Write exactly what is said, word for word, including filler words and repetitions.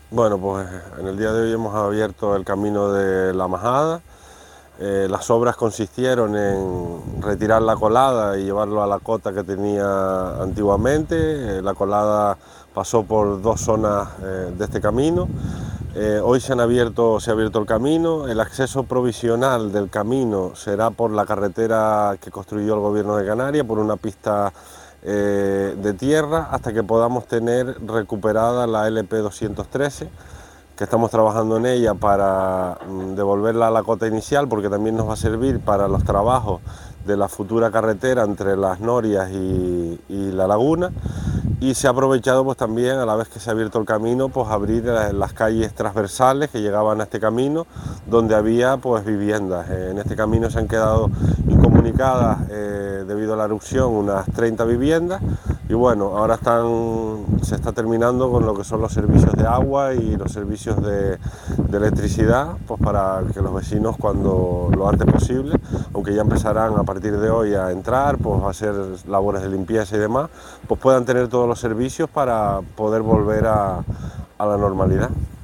Bueno, pues en el día de hoy hemos abierto el camino de la Majada. Eh, las obras consistieron en retirar la colada y llevarlo a la cota que tenía antiguamente. Eh, la colada pasó por dos zonas eh, de este camino. Eh, hoy se, han abierto, se ha abierto el camino. El acceso provisional del camino será por la carretera que construyó el Gobierno de Canarias, por una pista eh, de tierra, hasta que podamos tener recuperada la L P doscientos trece, que estamos trabajando en ella para mm, devolverla a la cota inicial, porque también nos va a servir para los trabajos de la futura carretera entre Las Norias y, y La Laguna. Y se ha aprovechado pues también, a la vez que se ha abierto el camino, pues abrir las calles transversales que llegaban a este camino, donde había pues viviendas. En este camino se han quedado incomunicadas eh, debido a la erupción unas treinta viviendas, y bueno, ahora están, se está terminando con lo que son los servicios de agua y los servicios de, de electricidad, pues para que los vecinos, cuando lo antes posible, aunque ya empezarán a partir de hoy a entrar, pues a hacer labores de limpieza y demás, pues puedan tener todos los servicios para poder volver a, a la normalidad.